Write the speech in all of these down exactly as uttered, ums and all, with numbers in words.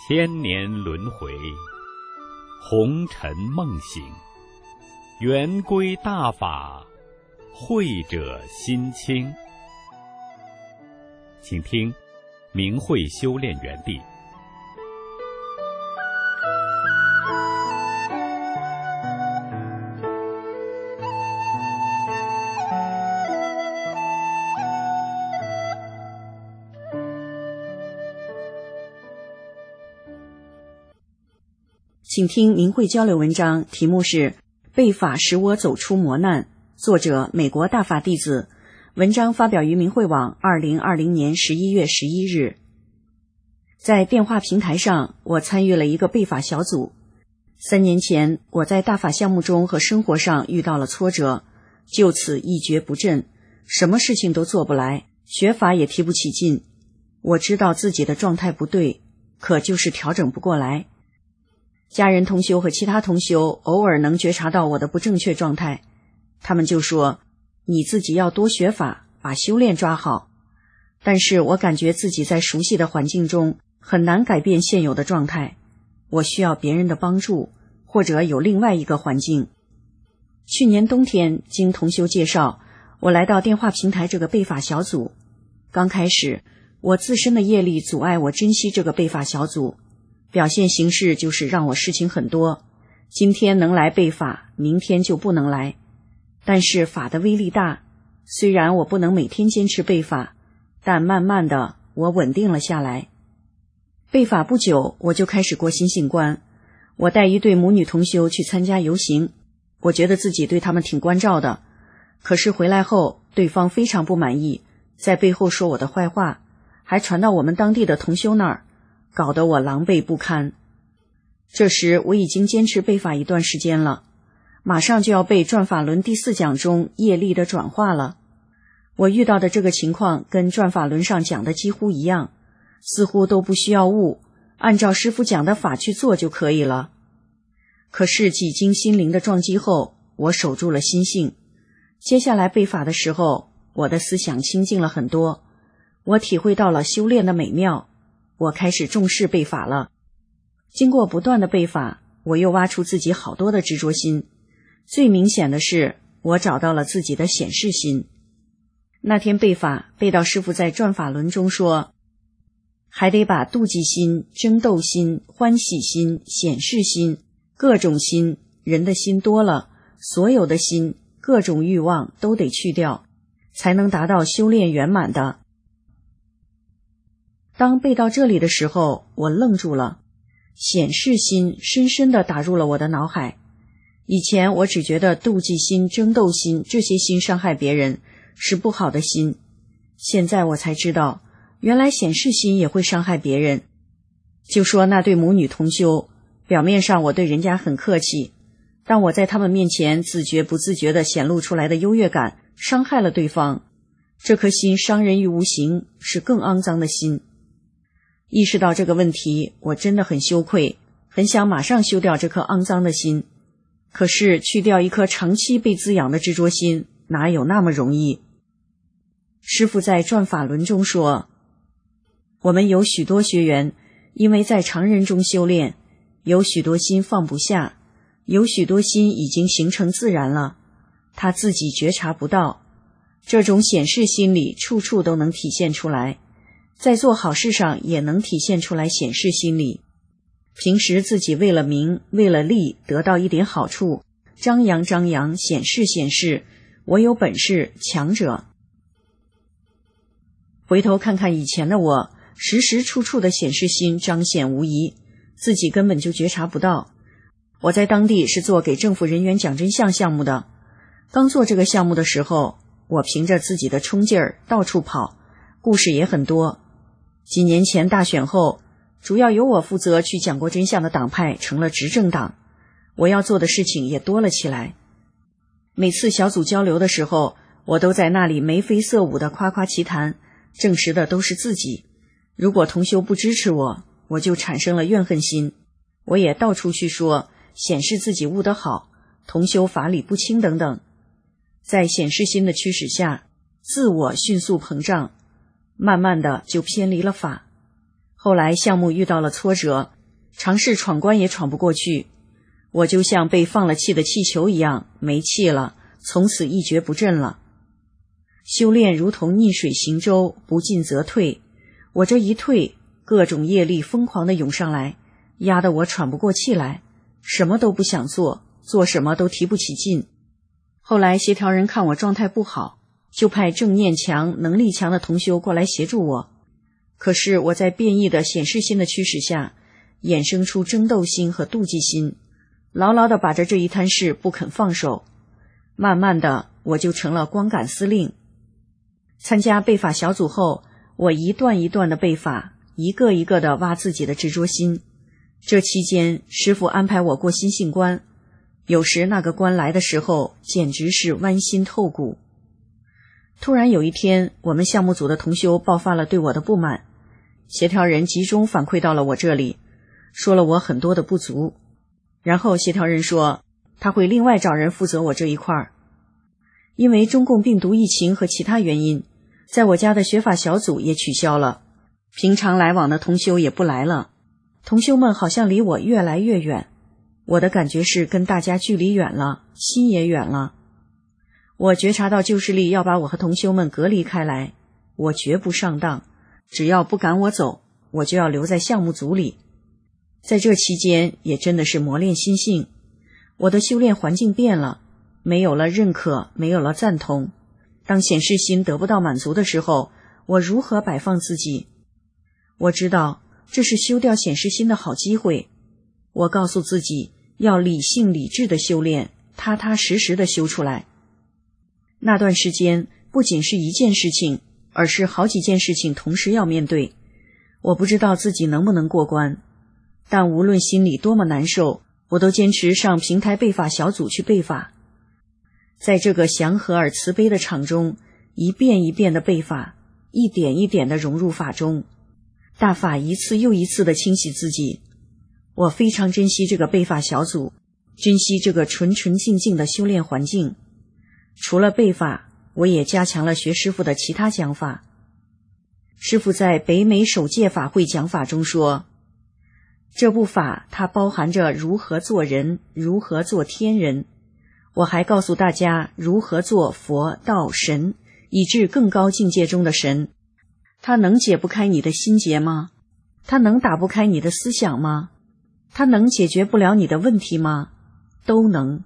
千年轮回，红尘梦醒，圆归大法，慧者心清。请听明慧修炼园地。 请听明慧交流文章，题目是被法使我走出磨难，作者美国大法弟子，文章发表于明慧网二零二零年十一月十一日。在电话平台上，我参与了一个被法小组。三年前，我在大法项目中和生活上遇到了挫折，就此一蹶不振，什么事情都做不来，学法也提不起劲。我知道自己的状态不对，可就是调整不过来。家人同修和其他同修偶尔能觉察到我的不正确状态，他们就说，你自己要多学法，把修炼抓好。但是我感觉自己在熟悉的环境中很难改变现有的状态，我需要别人的帮助，或者有另外一个环境。去年冬天，经同修介绍，我来到电话平台这个被法小组。刚开始，我自身的业力阻碍我珍惜这个被法小组，表现形式就是让我事情很多，今天能来被法，明天就不能来。但是法的威力大，虽然我不能每天坚持被法，但慢慢的我稳定了下来。被法不久，我就开始过心性关。我带一对母女同修去参加游行，我觉得自己对他们挺关照的，可是回来后对方非常不满意，在背后说我的坏话，还传到我们当地的同修那儿，搞得我狼狈不堪。这时我已经坚持被法一段时间了，马上就要背转法轮第四讲中业力的转化了。我遇到的这个情况跟转法轮上讲的几乎一样，似乎都不需要悟，按照师父讲的法去做就可以了。可是几经心灵的撞击后，我守住了心性。接下来背法的时候，我的思想清净了很多，我体会到了修炼的美妙，我开始重视背法了。经过不断的背法，我又挖出自己好多的执着心。最明显的是，我找到了自己的显示心。那天背法，背到师父在转法轮中说，还得把妒忌心、争斗心、欢喜心、显示心、各种心，人的心多了，所有的心、各种欲望都得去掉，才能达到修炼圆满的。当背到这里的时候，我愣住了，显示心深深地打入了我的脑海。以前我只觉得妒忌心、争斗心这些心伤害别人，是不好的心。现在我才知道，原来显示心也会伤害别人。就说那对母女同修，表面上我对人家很客气，但我在他们面前自觉不自觉地显露出来的优越感，伤害了对方。这颗心伤人于无形，是更肮脏的心。意识到这个问题，我真的很羞愧，很想马上修掉这颗肮脏的心。可是去掉一颗长期被滋养的执着心，哪有那么容易？师父在转法轮中说，我们有许多学员，因为在常人中修炼，有许多心放不下，有许多心已经形成自然了，他自己觉察不到。这种显示心理处处都能体现出来，在做好事上也能体现出来显示心理。平时自己为了名，为了利，得到一点好处，张扬张扬，显示显示，我有本事，强者。回头看看以前的我，时时处处的显示心彰显无疑，自己根本就觉察不到。我在当地是做给政府人员讲真相项目的，刚做这个项目的时候，我凭着自己的冲劲儿到处跑，故事也很多。几年前大选后，主要由我负责去讲过真相的党派成了执政党，我要做的事情也多了起来。每次小组交流的时候，我都在那里眉飞色舞的夸夸其谈，证实的都是自己。如果同修不支持我，我就产生了怨恨心，我也到处去说，显示自己悟得好，同修法理不清等等。在显示心的驱使下，自我迅速膨胀，慢慢的就偏离了法。后来项目遇到了挫折， 尝试闯关也闯不过去，我就像被放了气的气球一样，没气了，从此一蹶不振了。修炼如同逆水行舟，不进则退，我这一退，各种业力疯狂地涌上来，压得我喘不过气来，什么都不想做，做什么都提不起劲。后来协调人看我状态不好，就派正念强、能力强的同修过来协助我。可是我在变异的显示心的驱使下，衍生出争斗心和妒忌心，牢牢地把着这一摊事不肯放手。慢慢的，我就成了光杆司令。参加背法小组后，我一段一段的背法，一个一个的挖自己的执着心。这期间，师父安排我过心性关，有时那个关来的时候，简直是剜心透骨。突然有一天，我们项目组的同修爆发了对我的不满，协调人集中反馈到了我这里，说了我很多的不足。然后协调人说，他会另外找人负责我这一块儿。因为中共病毒疫情和其他原因，在我家的学法小组也取消了，平常来往的同修也不来了，同修们好像离我越来越远。我的感觉是跟大家距离远了，心也远了。我觉察到旧势力要把我和同修们隔离开来，我绝不上当，只要不赶我走，我就要留在项目组里。在这期间也真的是磨练心性，我的修炼环境变了，没有了认可，没有了赞同。当显示心得不到满足的时候，我如何摆放自己？我知道这是修掉显示心的好机会。我告诉自己要理性理智的修炼，踏踏实实的修出来。那段时间不仅是一件事情，而是好几件事情同时要面对。我不知道自己能不能过关，但无论心里多么难受，我都坚持上平台背法小组去背法。在这个祥和而慈悲的场中，一遍一遍的背法，一点一点的融入法中，大法一次又一次的清洗自己。我非常珍惜这个背法小组，珍惜这个纯纯净净的修炼环境。除了背法，我也加强了学师父的其他讲法。师父在北美首届法会讲法中说，这部法它包含着如何做人，如何做天人。我还告诉大家如何做佛道神，以至更高境界中的神。它能解不开你的心结吗？它能打不开你的思想吗？它能解决不了你的问题吗？都能。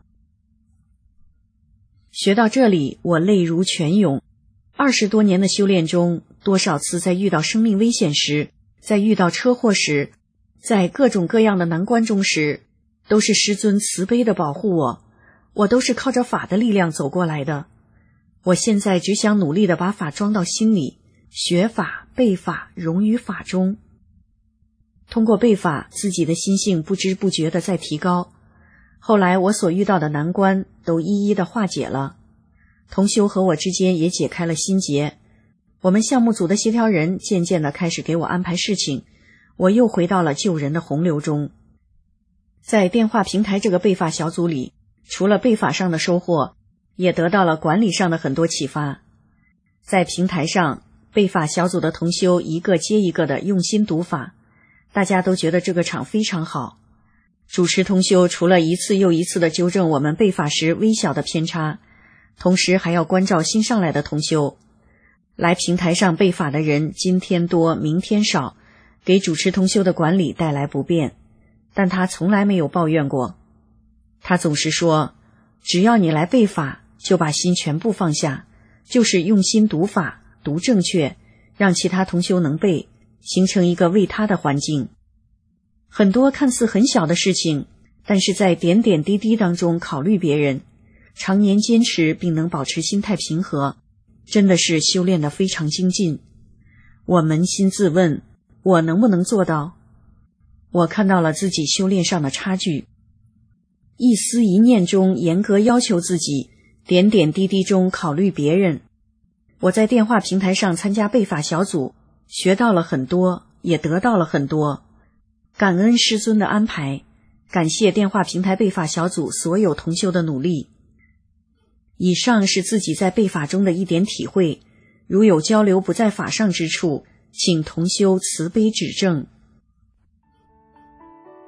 学到这里，我泪如泉涌。二十多年的修炼中，多少次在遇到生命危险时，在遇到车祸时，在各种各样的难关中时，都是师尊慈悲的保护我，我都是靠着法的力量走过来的。我现在只想努力地把法装到心里，学法、背法，融于法中。通过背法，自己的心性不知不觉地在提高。后来我所遇到的难关都一一的化解了，同修和我之间也解开了心结。我们项目组的协调人渐渐地开始给我安排事情，我又回到了救人的洪流中。在电话平台这个背法小组里，除了背法上的收获，也得到了管理上的很多启发。在平台上，背法小组的同修一个接一个的用心读法，大家都觉得这个场非常好。主持同修除了一次又一次的纠正我们背法时微小的偏差，同时还要关照新上来的同修。来平台上背法的人今天多明天少，给主持同修的管理带来不便，但他从来没有抱怨过。他总是说，只要你来背法，就把心全部放下，就是用心读法，读正确，让其他同修能背，形成一个为他的环境。很多看似很小的事情，但是在点点滴滴当中考虑别人，常年坚持并能保持心态平和，真的是修炼得非常精进。我扪心自问，我能不能做到？我看到了自己修炼上的差距。一思一念中严格要求自己，点点滴滴中考虑别人。我在电话平台上参加背法小组，学到了很多，也得到了很多。感恩师尊的安排，感谢电话平台背法小组所有同修的努力。以上是自己在背法中的一点体会，如有交流不在法上之处，请同修慈悲指正。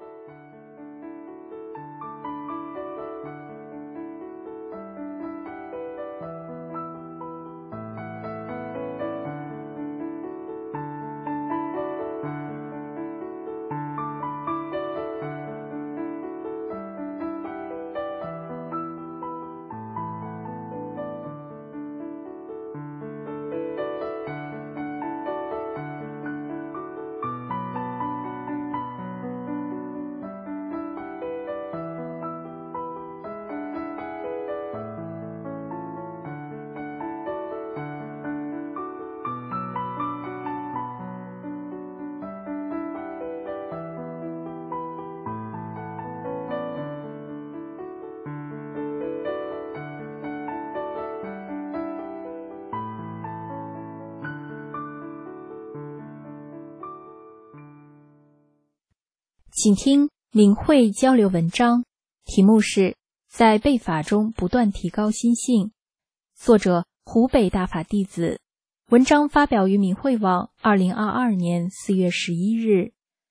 请听领会交流文章，题目是在背法中不断提高心性，作者湖北大法弟子，文章发表于明慧网二零二二年四月十一日。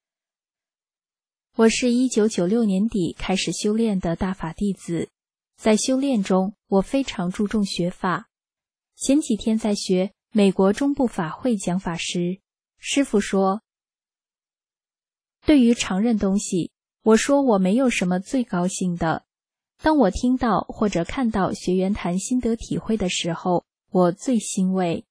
我是一九九六年底开始修炼的大法弟子，在修炼中我非常注重学法。前几天在学美国中部法会讲法时，师父说，对于常认东西，我说我没有什么最高兴的。当我听到或者看到学员谈心得体会的时候，我最欣慰。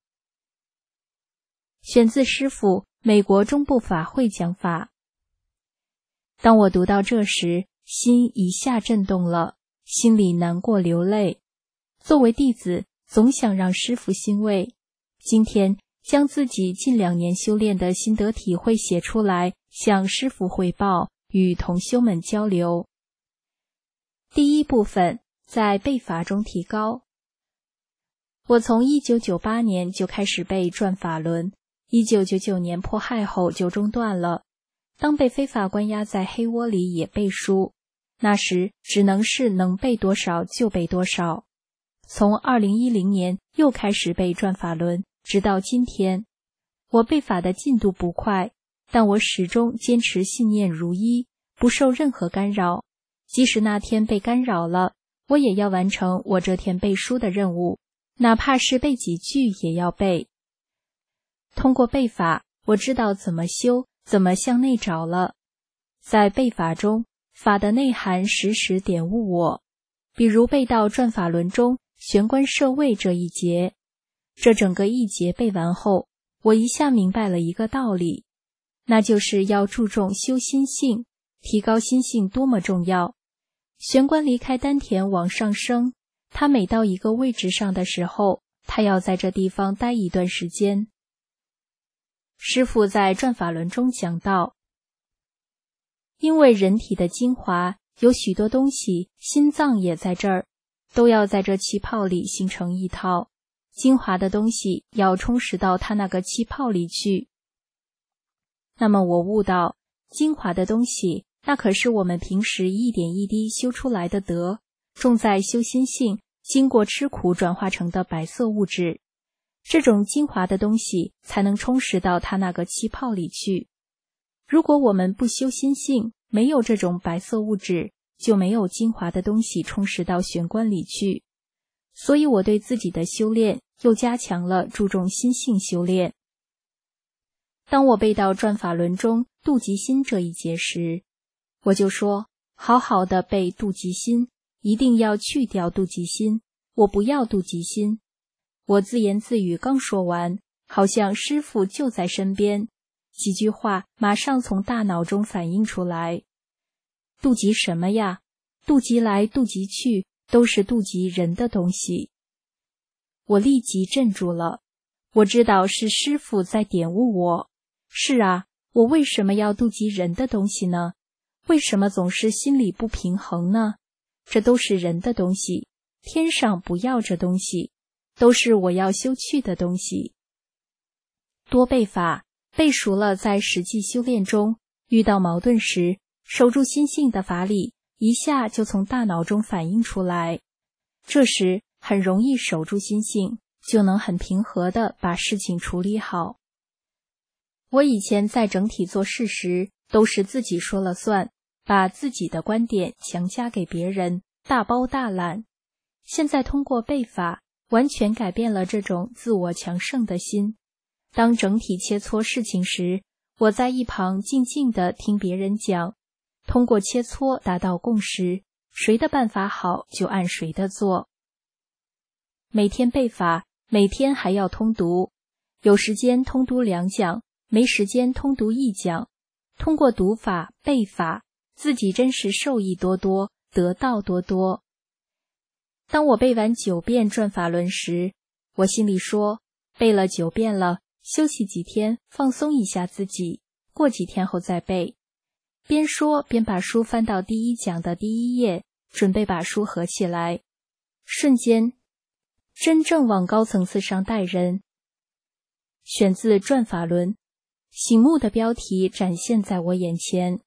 选自师父美国中部法会讲法。当我读到这时，心一下震动了，心里难过流泪。作为弟子，总想让师父欣慰。今天将自己近两年修炼的心得体会写出来，向师父汇报，与同修们交流。第一部分，在背法中提高。我从一九九八年就开始背转法轮，一九九九年迫害后就中断了。当被非法关押在黑窝里也背书，那时只能是能背多少就背多少。从二零一零年又开始背转法轮，直到今天。我背法的进度不快，但我始终坚持信念如一，不受任何干扰。即使那天被干扰了，我也要完成我这天背书的任务，哪怕是背几句也要背。通过背法，我知道怎么修，怎么向内找了。在背法中，法的内涵时时点悟我。比如背到转法轮中玄关摄位这一节，这整个一节背完后，我一下明白了一个道理，那就是要注重修心性，提高心性多么重要。玄关离开丹田往上升，它每到一个位置上的时候，它要在这地方待一段时间。师父在转法轮中讲到，因为人体的精华有许多东西，心脏也在这儿，都要在这气泡里形成一套，精华的东西要充实到它那个气泡里去。那么我悟到，精华的东西，那可是我们平时一点一滴修出来的德，重在修心性，经过吃苦转化成的白色物质。这种精华的东西才能充实到它那个气泡里去。如果我们不修心性，没有这种白色物质，就没有精华的东西充实到玄关里去。所以我对自己的修炼又加强了注重心性修炼。当我背到转法轮中妒忌心这一节时，我就说，好好的背妒忌心，一定要去掉妒忌心，我不要妒忌心。我自言自语刚说完，好像师父就在身边，几句话马上从大脑中反映出来。妒忌什么呀？妒忌来妒忌去，都是妒忌人的东西。我立即镇住了，我知道是师父在点悟我。是啊，我为什么要妒忌人的东西呢？为什么总是心里不平衡呢？这都是人的东西，天上不要这东西，都是我要修去的东西。多背法，背熟了，在实际修炼中遇到矛盾时，守住心性的法理一下就从大脑中反映出来，这时很容易守住心性，就能很平和地把事情处理好。我以前在整体做事时，都是自己说了算，把自己的观点强加给别人，大包大揽。现在通过背法，完全改变了这种自我强盛的心。当整体切磋事情时，我在一旁静静地听别人讲，通过切磋达到共识，谁的办法好就按谁的做。每天背法，每天还要通读，有时间通读两讲，没时间通读一讲。通过读法、背法，自己真是受益多多，得道多多。当我背完九遍转法轮时，我心里说，背了九遍了，休息几天，放松一下自己，过几天后再背。边说边把书翻到第一讲的第一页，准备把书合起来。瞬间，真正往高层次上带人。选自转法轮，醒目的标题展现在我眼前，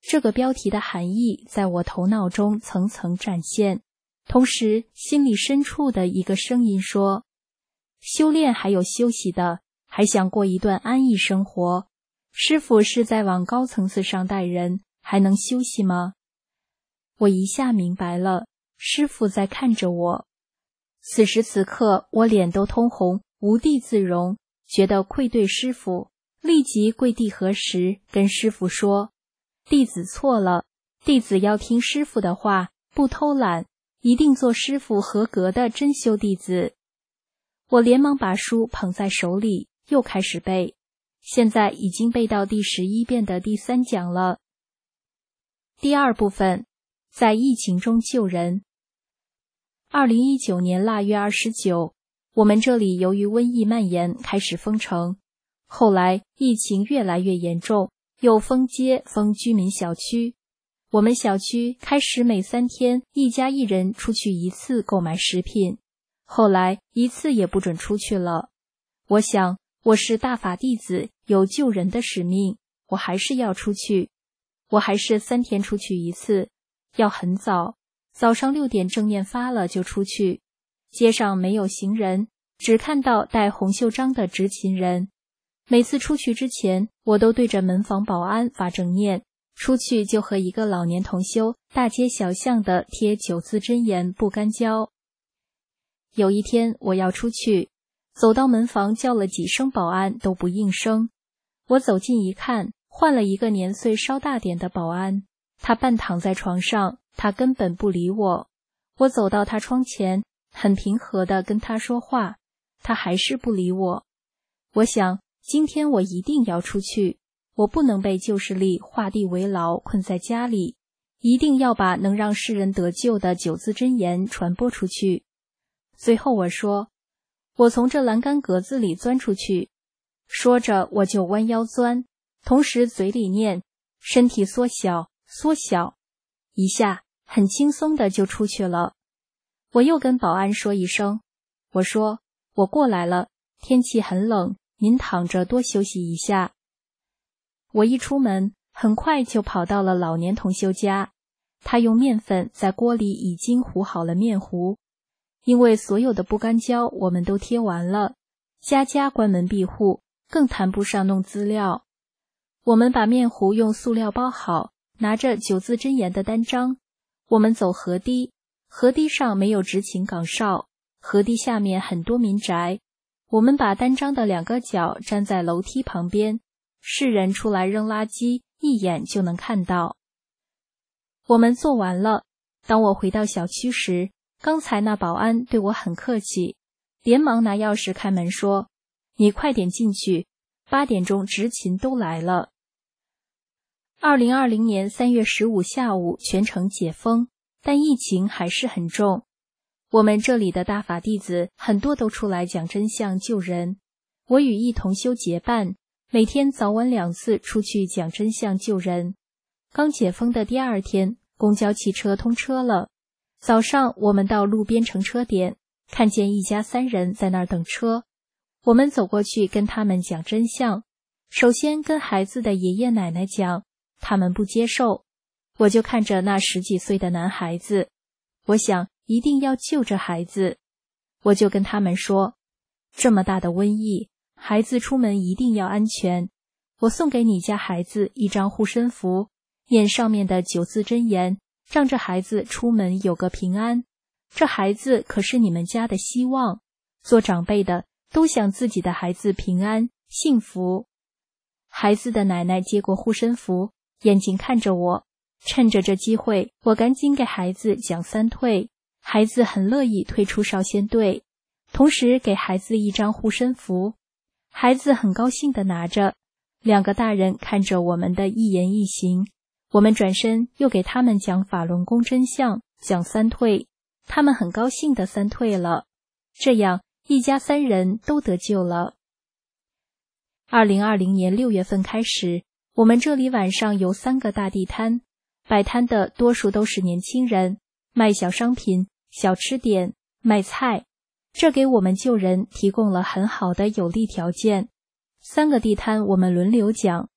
这个标题的含义在我头脑中层层展现，同时心里深处的一个声音说，修炼还有休息的，还想过一段安逸生活，师父是在往高层次上带人，还能休息吗？我一下明白了，师父在看着我。此时此刻，我脸都通红，无地自容，觉得愧对师父，立即跪地合十，跟师父说，弟子错了，弟子要听师父的话，不偷懒，一定做师父合格的真修弟子。我连忙把书捧在手里，又开始背，现在已经背到第十一遍的第三讲了。第二部分，在疫情中救人。二零一九年腊月二十九，我们这里由于瘟疫蔓延开始封城，后来疫情越来越严重，又封街封居民小区。我们小区开始每三天一家一人出去一次购买食品，后来一次也不准出去了。我想我是大法弟子，有救人的使命，我还是要出去。我还是三天出去一次，要很早，早上六点正念发了就出去。街上没有行人，只看到戴红袖章的执勤人。每次出去之前，我都对着门房保安发正念，出去就和一个老年同修大街小巷的贴九字真言不干交。有一天我要出去，走到门房叫了几声保安都不应声。我走近一看，换了一个年岁稍大点的保安，他半躺在床上，他根本不理我。我走到他窗前，很平和地跟他说话，他还是不理我。我想今天我一定要出去，我不能被旧势力画地为牢困在家里，一定要把能让世人得救的九字真言传播出去。最后我说，我从这栏杆格子里钻出去。说着我就弯腰钻，同时嘴里念，身体缩小缩小，一下很轻松的就出去了。我又跟保安说一声，我说我过来了，天气很冷，您躺着多休息一下。我一出门，很快就跑到了老年同修家，他用面粉在锅里已经糊好了面糊，因为所有的不干胶我们都贴完了，家家关门闭户，更谈不上弄资料。我们把面糊用塑料包好，拿着九字真言的单张，我们走河堤，河堤上没有执勤岗哨，河堤下面很多民宅，我们把单张的两个角站在楼梯旁边，世人出来扔垃圾，一眼就能看到。我们做完了，当我回到小区时，刚才那保安对我很客气，连忙拿钥匙开门说，你快点进去，八点钟执勤都来了。二零二零年三月十五下午全城解封，但疫情还是很重。我们这里的大法弟子很多都出来讲真相救人，我与一同修结伴，每天早晚两次出去讲真相救人。刚解封的第二天，公交汽车通车了。早上我们到路边乘车点，看见一家三人在那儿等车，我们走过去跟他们讲真相。首先跟孩子的爷爷奶奶讲，他们不接受。我就看着那十几岁的男孩子，我想一定要救这孩子。我就跟他们说，这么大的瘟疫，孩子出门一定要安全。我送给你家孩子一张护身符，念上面的九字真言，让这孩子出门有个平安。这孩子可是你们家的希望，做长辈的都想自己的孩子平安幸福。孩子的奶奶接过护身符，眼睛看着我，趁着这机会，我赶紧给孩子讲三退。孩子很乐意退出少先队，同时给孩子一张护身符，孩子很高兴地拿着。两个大人看着我们的一言一行，我们转身又给他们讲法轮功真相，讲三退，他们很高兴地三退了。这样一家三人都得救了。二零二零年六月份开始，我们这里晚上有三个大地摊，摆摊的多数都是年轻人，卖小商品、小吃点、卖菜，这给我们救人提供了很好的有利条件。三个地摊我们轮流讲，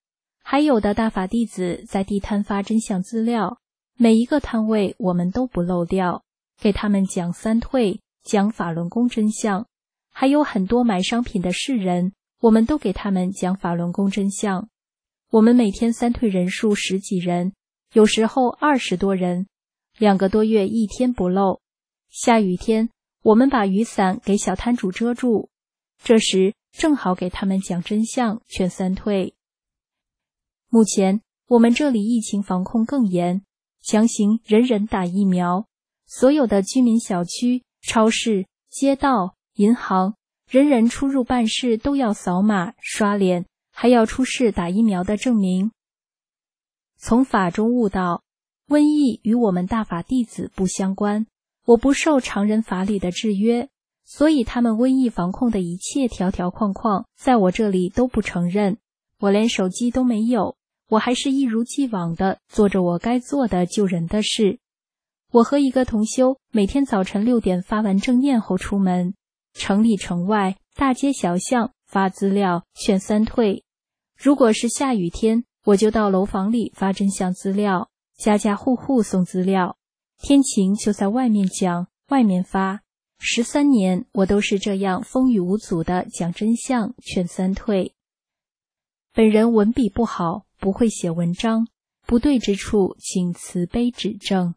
还有的大法弟子在地摊发真相资料，每一个摊位我们都不漏掉，给他们讲三退，讲法轮功真相。还有很多买商品的士人，我们都给他们讲法轮功真相。我们每天三退人数十几人，有时候二十多人，两个多月一天不漏。下雨天，我们把雨伞给小摊主遮住，这时正好给他们讲真相，劝三退。目前我们这里疫情防控更严，强行人人打疫苗，所有的居民小区、超市、街道、银行，人人出入办事都要扫码、刷脸，还要出示打疫苗的证明。从法中悟到，瘟疫与我们大法弟子不相关，我不受常人法理的制约，所以他们瘟疫防控的一切条条框框，在我这里都不承认。我连手机都没有，我还是一如既往的做着我该做的救人的事。我和一个同修每天早晨六点发完正念后出门，城里城外、大街小巷发资料劝三退。如果是下雨天，我就到楼房里发真相资料，家家户户送资料。天晴就在外面讲，外面发。十三年我都是这样风雨无阻地讲真相，劝三退。本人文笔不好，不会写文章，不对之处请慈悲指正。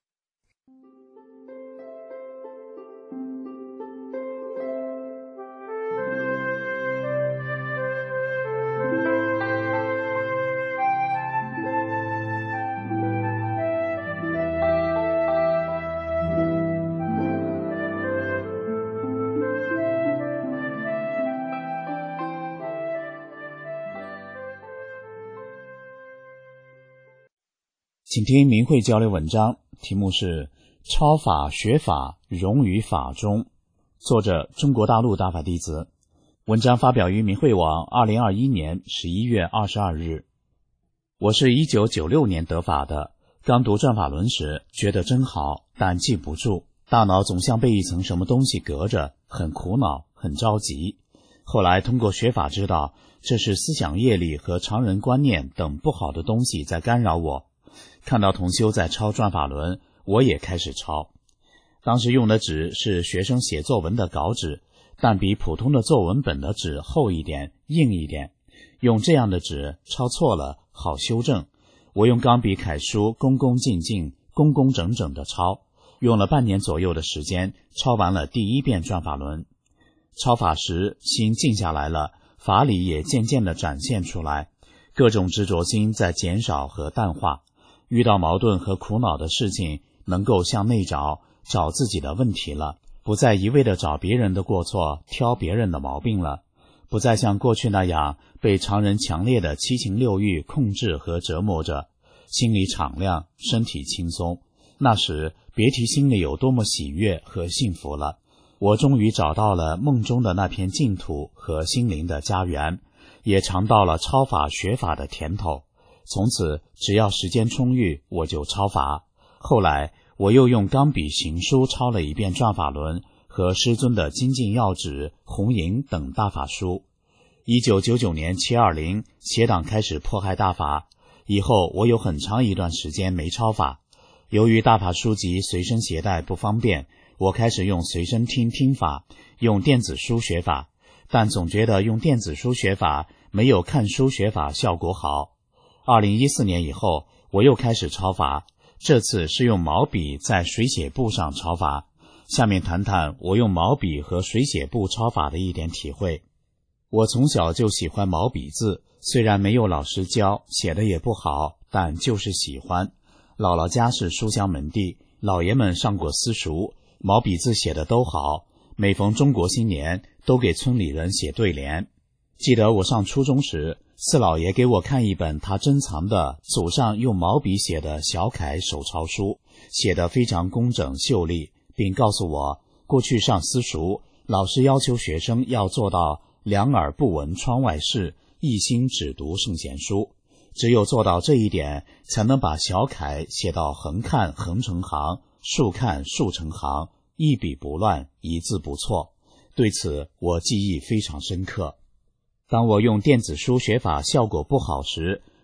请听明慧交流文章，题目是超法学法融于法中，作者中国大陆大法弟子。文章发表于明慧网二零二一年十一月二十二日。我是一九九六年得法的，刚读转法轮时觉得真好，但记不住，大脑总像被一层什么东西隔着，很苦恼，很着急。后来通过学法知道，这是思想业力和常人观念等不好的东西在干扰我。看到同修在抄转法轮，我也开始抄。当时用的纸是学生写作文的稿纸，但比普通的作文本的纸厚一点，硬一点。用这样的纸抄错了好修正。我用钢笔楷书恭恭敬敬、工工整整的抄，用了半年左右的时间，抄完了第一遍转法轮。抄法时心静下来了，法理也渐渐地展现出来，各种执着心在减少和淡化。遇到矛盾和苦恼的事情，能够向内找，找自己的问题了，不再一味地找别人的过错，挑别人的毛病了，不再像过去那样被常人强烈的七情六欲控制和折磨着，心里敞亮，身体轻松。那时别提心里有多么喜悦和幸福了。我终于找到了梦中的那片净土和心灵的家园，也尝到了抄法学法的甜头。从此只要时间充裕，我就抄法。后来我又用钢笔行书抄了一遍转法轮和师尊的精进要旨、红银等大法书。一九九九年七二零，邪党开始迫害大法，以后我有很长一段时间没抄法。由于大法书籍随身携带不方便，我开始用随身听听法，用电子书学法，但总觉得用电子书学法没有看书学法效果好。二零一四年以后，我又开始抄法，这次是用毛笔在水写簿上抄法。下面谈谈我用毛笔和水写簿抄法的一点体会。我从小就喜欢毛笔字，虽然没有老师教，写的也不好，但就是喜欢。姥姥家是书香门第，老爷们上过私塾，毛笔字写的都好，每逢中国新年都给村里人写对联。记得我上初中时，四老爷给我看一本他珍藏的祖上用毛笔写的小楷手抄书，写得非常工整秀丽，并告诉我，过去上私塾，老师要求学生要做到两耳不闻窗外事，一心只读圣贤书。只有做到这一点，才能把小楷写到横看横成行，竖看竖成行，一笔不乱，一字不错。对此我记忆非常深刻。当我用电子书学法效果不好时，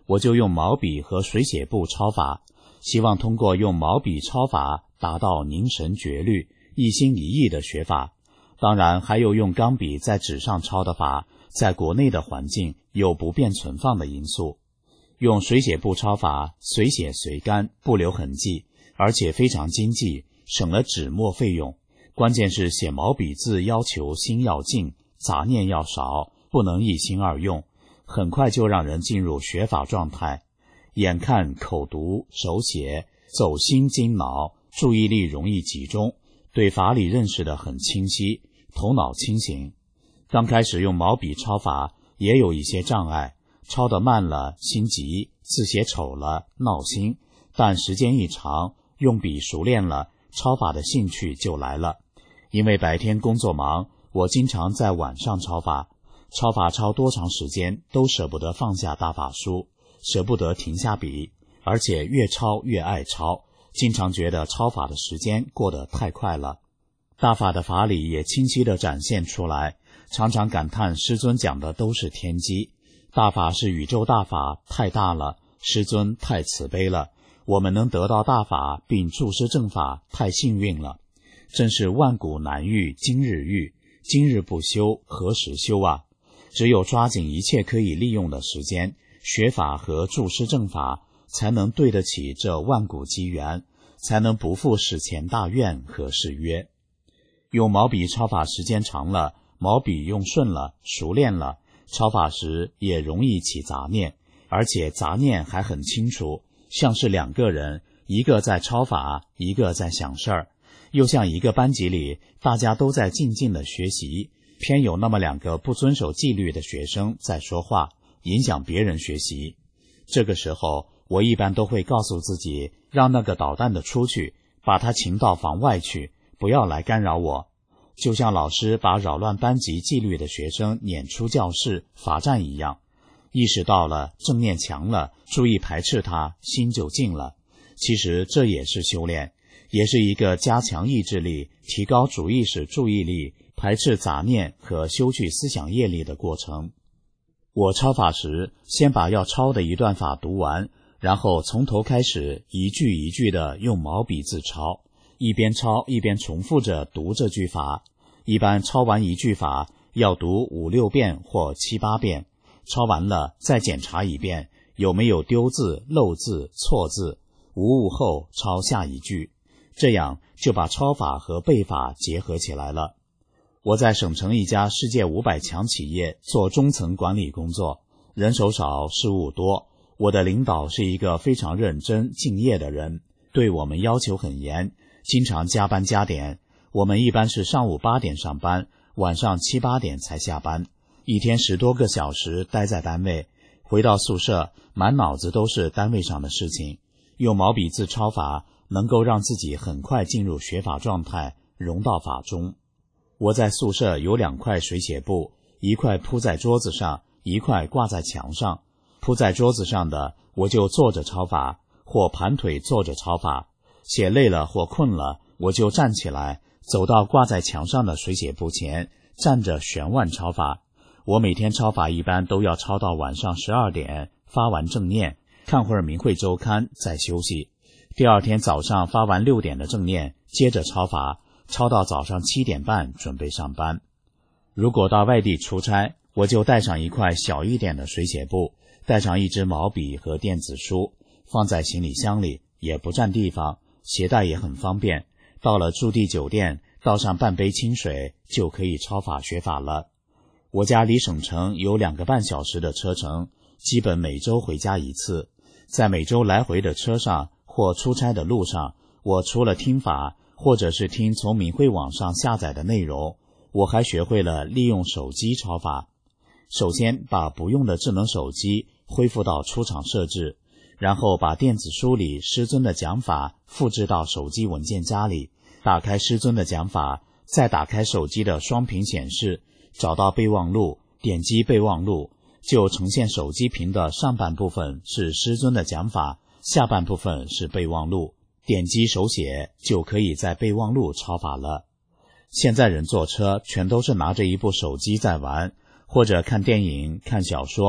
我就用毛笔和水写簿抄法，希望通过用毛笔抄法达到凝神绝虑、一心一意的学法。当然还有用钢笔在纸上抄的法，在国内的环境有不便存放的因素。用水写簿抄法，随写随干，不留痕迹，而且非常经济，省了纸墨费用。关键是写毛笔字要求心要静，杂念要少，不能一心二用，很快就让人进入学法状态。眼看、口读、手写，走心经脑，注意力容易集中，对法理认识得很清晰，头脑清醒。刚开始用毛笔抄法也有一些障碍，抄得慢了心急，字写丑了闹心，但时间一长，用笔熟练了，抄法的兴趣就来了。因为白天工作忙，我经常在晚上抄法，抄法抄多长时间都舍不得放下大法书，舍不得停下笔，而且越抄越爱抄，经常觉得抄法的时间过得太快了。大法的法理也清晰地展现出来，常常感叹师尊讲的都是天机。大法是宇宙大法，太大了，师尊太慈悲了，我们能得到大法并注释正法，太幸运了。真是万古难遇今日遇，今日不修何时修啊！只有抓紧一切可以利用的时间，学法和注释正法，才能对得起这万古机缘，才能不负史前大愿和誓约。用毛笔抄法时间长了，毛笔用顺了，熟练了，抄法时也容易起杂念，而且杂念还很清楚，像是两个人，一个在抄法，一个在想事儿。又像一个班级里大家都在静静的学习，偏有那么两个不遵守纪律的学生在说话，影响别人学习。这个时候我一般都会告诉自己，让那个捣蛋的出去，把他请到房外去，不要来干扰我。就像老师把扰乱班级纪律的学生撵出教室罚站一样，意识到了，正念强了，注意排斥他，心就静了。其实这也是修炼，也是一个加强意志力、提高主意识注意力、排斥杂念和修去思想业力的过程。我抄法时，先把要抄的一段法读完，然后从头开始一句一句的用毛笔字抄，一边抄一边重复着读这句法。一般抄完一句法要读五六遍或七八遍，抄完了再检查一遍，有没有丢字、漏字、错字，无误后抄下一句。这样就把抄法和背法结合起来了。我在省城一家世界五百强企业做中层管理工作，人手少，事务多。我的领导是一个非常认真敬业的人，对我们要求很严，经常加班加点。我们一般是上午八点上班，晚上七八点才下班，一天十多个小时待在单位，回到宿舍满脑子都是单位上的事情。用毛笔字抄法能够让自己很快进入学法状态，融到法中。我在宿舍有两块水写簿，一块铺在桌子上，一块挂在墙上。铺在桌子上的我就坐着抄法，或盘腿坐着抄法。写累了或困了，我就站起来，走到挂在墙上的水写簿前，站着悬腕抄法。我每天抄法一般都要抄到晚上十二点，发完正念，看会儿明慧周刊，再休息。第二天早上发完六点的正念，接着抄法，抄到早上七点半准备上班。如果到外地出差，我就带上一块小一点的水写簿，带上一支毛笔和电子书，放在行李箱里，也不占地方，携带也很方便。到了驻地酒店，倒上半杯清水，就可以抄法学法了。我家离省城有两个半小时的车程，基本每周回家一次。在每周来回的车上或出差的路上，我除了听法，或者是听从明慧网上下载的内容，我还学会了利用手机抄法。首先把不用的智能手机恢复到出厂设置，然后把电子书里师尊的讲法复制到手机文件夹里，打开师尊的讲法，再打开手机的双屏显示，找到备忘录，点击备忘录，就呈现手机屏的上半部分是师尊的讲法，下半部分是备忘录，点击手写就可以在备忘录抄法了。现在人坐车全都是拿着一部手机在玩，或者看电影、看小说，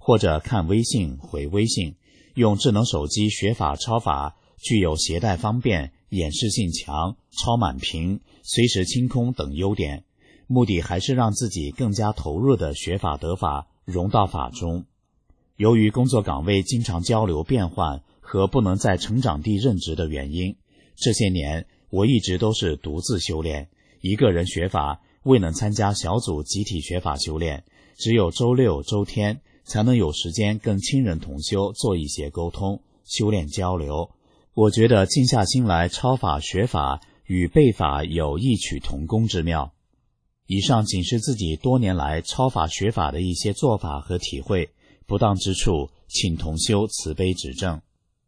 或者看微信回微信，用智能手机学法抄法具有携带方便、演示性强、超满屏、随时清空等优点，目的还是让自己更加投入的学法得法，融到法中。由于工作岗位经常交流变换和不能在成长地任职的原因，这些年我一直都是独自修炼，一个人学法，未能参加小组集体学法修炼，只有周六周天才能有时间跟亲人同修做一些沟通、修炼交流。我觉得静下心来抄法学法与背法有异曲同工之妙。以上仅是自己多年来抄法学法的一些做法和体会，不当之处请同修慈悲指正。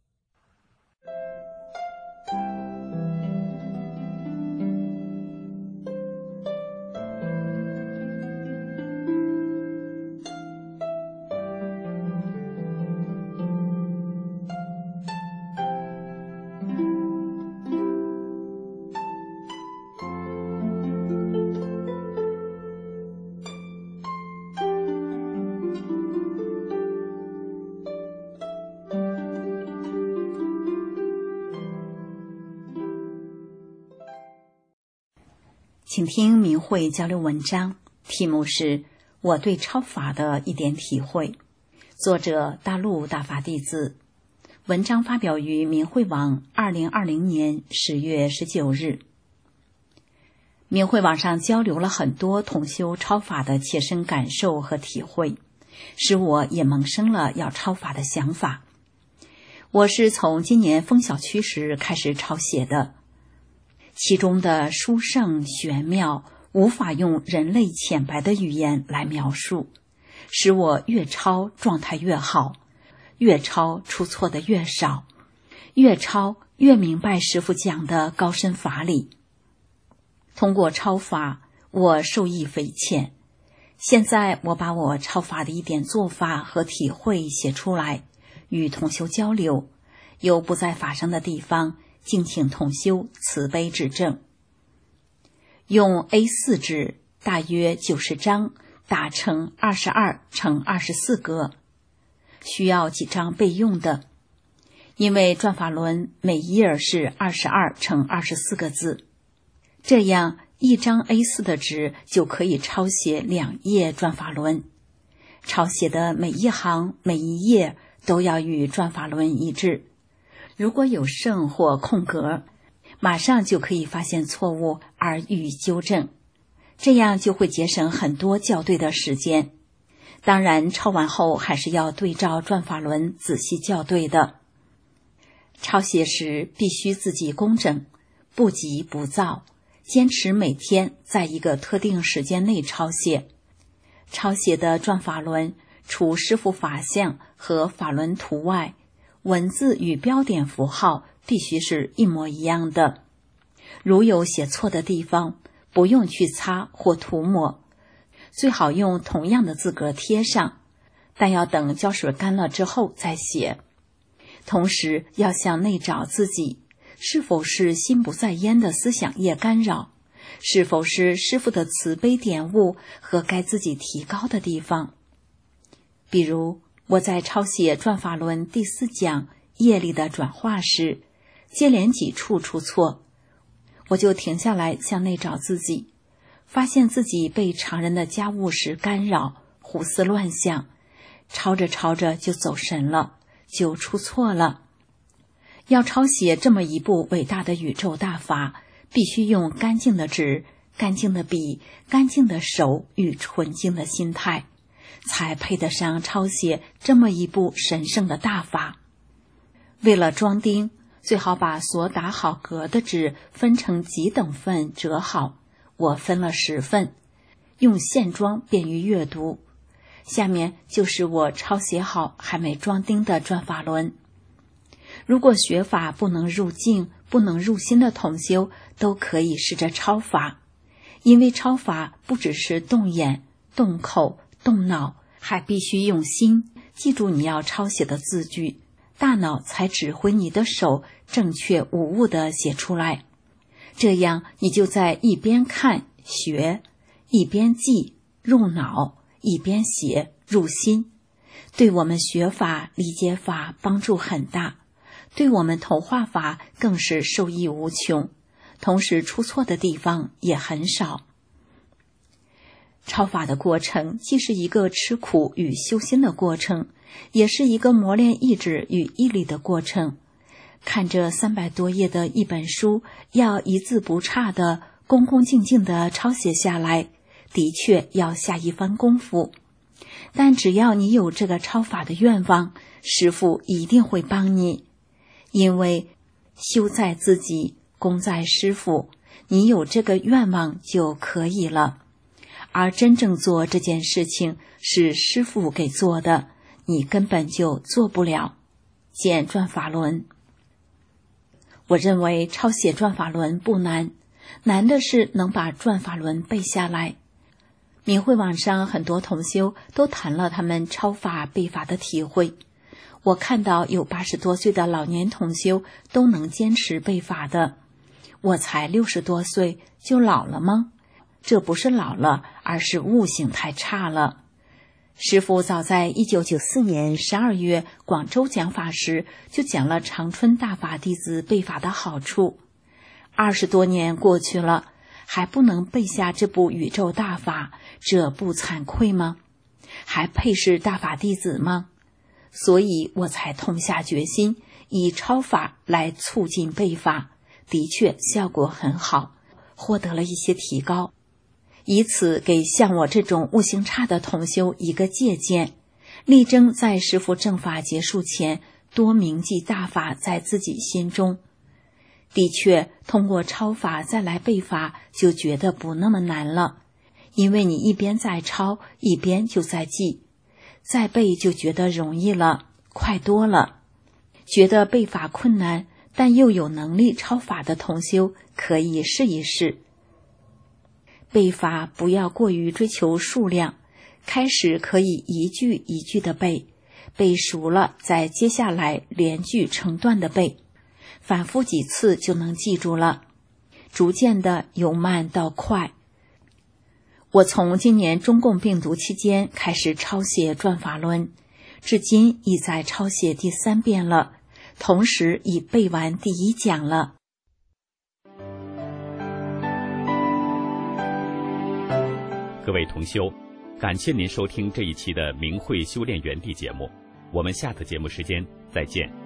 请听明慧交流文章，题目是我对抄法的一点体会，作者大陆大法弟子。文章发表于明慧网二零二零年十月十九日。明慧网上交流了很多同修抄法的切身感受和体会，使我也萌生了要抄法的想法。我是从今年封小区时开始抄写的，其中的殊胜玄妙无法用人类浅白的语言来描述，使我越抄状态越好，越抄出错的越少，越抄越明白师父讲的高深法理。通过抄法，我受益匪浅。现在我把我抄法的一点做法和体会写出来，与同修交流，有不在法上的地方，敬请同修慈悲指正。用 A 四 纸，大约九十张，打成二十二乘二十四格，需要几张备用的。因为转法轮每一页是二十二乘二十四个字，这样一张 A 四 的纸就可以抄写两页转法轮。抄写的每一行每一页都要与转法轮一致，如果有剩或空格，马上就可以发现错误而予以纠正，这样就会节省很多校对的时间。当然抄完后还是要对照转法轮仔细校对的。抄写时必须自己工整，不急不躁，坚持每天在一个特定时间内抄写。抄写的转法轮除师父法相和法轮图外，文字与标点符号必须是一模一样的。如有写错的地方，不用去擦或涂抹，最好用同样的字格贴上，但要等胶水干了之后再写。同时要向内找自己，是否是心不在焉的思想业干扰，是否是师父的慈悲点悟和该自己提高的地方。比如我在抄写转法轮第四讲业力的转化时，接连几处出错，我就停下来向内找自己，发现自己被常人的家务事干扰，胡思乱想，抄着抄着就走神了，就出错了。要抄写这么一部伟大的宇宙大法，必须用干净的纸、干净的笔、干净的手与纯净的心态，才配得上抄写这么一部神圣的大法。为了装订，最好把所打好格的纸分成几等份折好，我分了十份，用线装便于阅读。下面就是我抄写好还没装订的转法轮。如果学法不能入境、不能入心的同修，都可以试着抄法，因为抄法不只是动眼、动口、动脑，还必须用心，记住你要抄写的字句，大脑才指挥你的手正确无误地写出来。这样你就在一边看学，一边记入脑，一边写入心， 对我们学法理解法帮助很大，对我们投化法更是受益无穷，同时出错的地方也很少。超法的过程既是一个吃苦与修心的过程，也是一个磨练意志与毅力的过程。看这三百多页的一本书，要一字不差的恭恭敬敬的抄写下来，的确要下一番功夫。但只要你有这个抄法的愿望，师父一定会帮你。因为修在自己，功在师父，你有这个愿望就可以了。而真正做这件事情是师父给做的，你根本就做不了。见转法轮。我认为抄写转法轮不难，难的是能把转法轮背下来。明慧网上很多同修都谈了他们抄法背法的体会，我看到有八十多岁的老年同修都能坚持背法的。我才六十多岁，就老了吗？这不是老了，而是悟性太差了。师父早在一九九四年十二月广州讲法时，就讲了长春大法弟子背法的好处。二十多年过去了，还不能背下这部宇宙大法，这不惭愧吗？还配是大法弟子吗？所以我才痛下决心，以抄法来促进背法，的确效果很好，获得了一些提高。以此给像我这种悟性差的同修一个借鉴，力争在师父正法结束前多铭记大法在自己心中。的确，通过抄法再来背法，就觉得不那么难了，因为你一边在抄，一边就在记，再背就觉得容易了，快多了。觉得背法困难，但又有能力抄法的同修，可以试一试。背法不要过于追求数量，开始可以一句一句的背，背熟了再接下来连句成段的背，反复几次就能记住了，逐渐的由慢到快。我从今年中共病毒期间开始抄写转法轮，至今已在抄写第三遍了，同时已背完第一讲了。 各位同修，感谢您收听这一期的明慧修炼园地节目，我们下次节目时间再见。